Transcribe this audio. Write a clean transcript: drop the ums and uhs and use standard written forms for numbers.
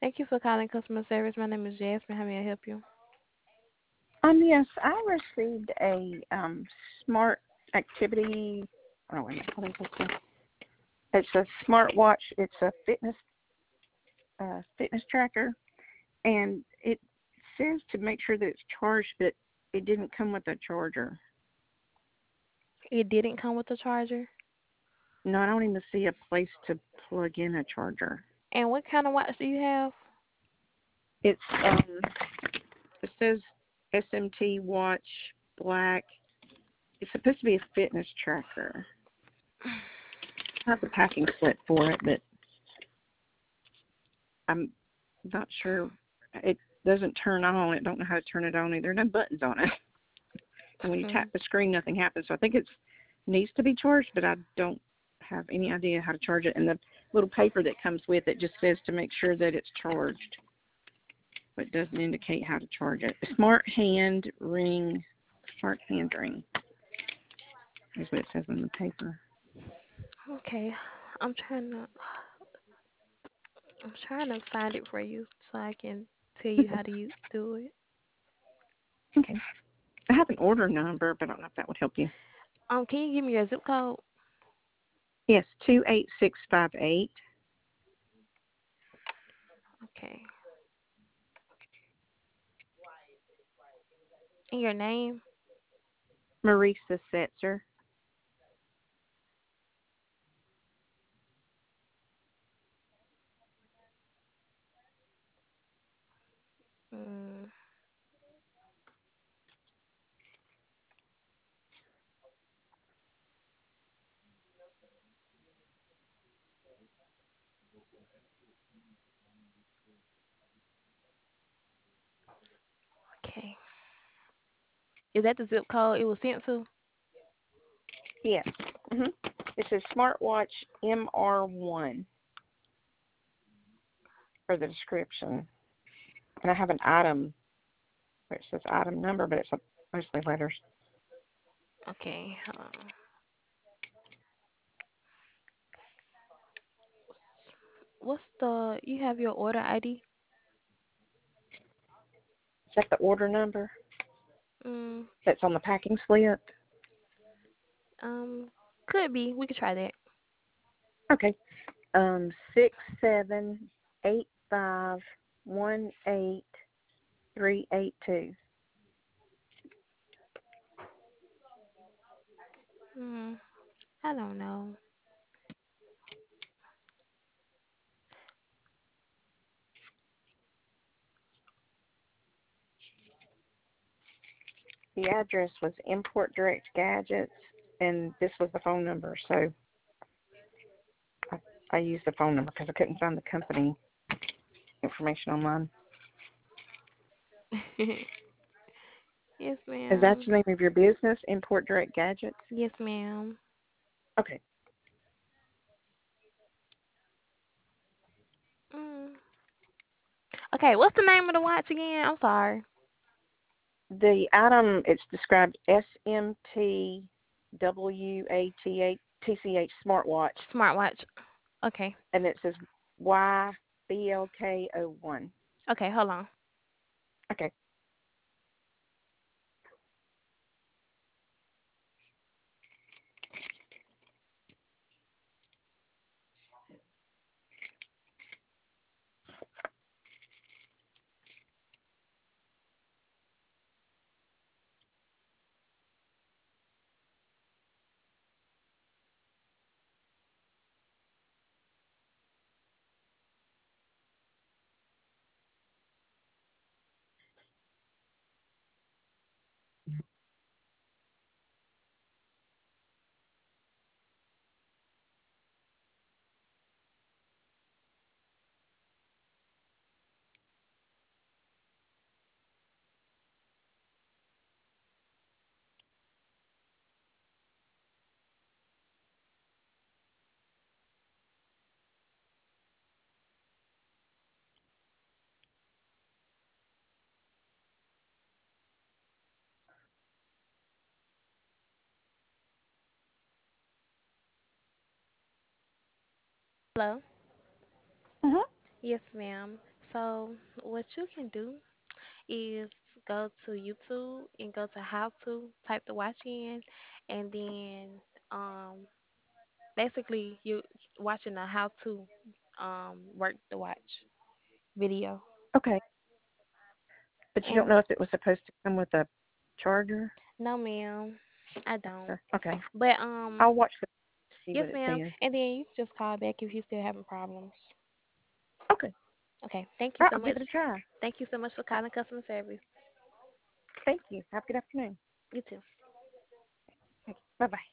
Thank you for calling customer service. My name is Jasmine. How may I help you? Yes, I received a smart activity. Oh, wait a minute, what is this? It's a smartwatch. It's a fitness tracker, and it says to make sure that it's charged, but it didn't come with a charger. It didn't come with a charger. No, I don't even see a place to plug in a charger. And what kind of watch do you have? It's it says SMT watch black. It's supposed to be a fitness tracker. I have the packing slip for it, but I'm not sure. It doesn't turn on. I don't know how to turn it on. There are no buttons on it. And when you tap Mm, the screen, nothing happens. So I think it needs to be charged, but I don't have any idea how to charge it. And the little paper that comes with it just says to make sure that it's charged, but it doesn't indicate how to charge it. Smart hand ring is what it says on the paper. okay. I'm trying to I'm trying to find it for you so I can tell you how to do it. Okay. I have an order number, but I don't know if that would help you. Can you give me your zip code? Yes, 28658. Okay. And your name? Marisa Setzer. Mm, okay. Is that the zip code it was sent to? Yes. Mm-hmm. It says smartwatch MR1 for the description. And I have an item where it says item number, but it's mostly letters. Okay. Hold on. What's the you have your order ID? Is that the order number Mm, that's on the packing slip? could be. We could try that. Okay. 678518382. Mm, I don't know. The address was Import Direct Gadgets, and this was the phone number. So I, I used the phone number because I couldn't find the company information online. Yes, Is that ma'am. the name of your business, Import Direct Gadgets? Yes, ma'am. Okay. Mm. Okay, what's the name of the watch again? I'm sorry. The item, it's described SMTWATCH smartwatch, Smartwatch. Okay. and it says YBLK01. Okay, hold on. Okay. Hello. Uh-huh. Yes, ma'am. So what you can do is go to YouTube and go to how to type the watch in, and then um basically you watching a how to work the watch video. Okay, but you don't And know if it was supposed to come with a charger. no, ma'am, I don't. Okay, But I'll watch the see yes, what it ma'am. says. And then you can just call back if you're still having problems. Okay, Okay. Thank you all right, so I'll give much. it a try. Thank you so much for Uh, calling customer service. Thank you. Have a good afternoon. You too. Thank you. Bye bye.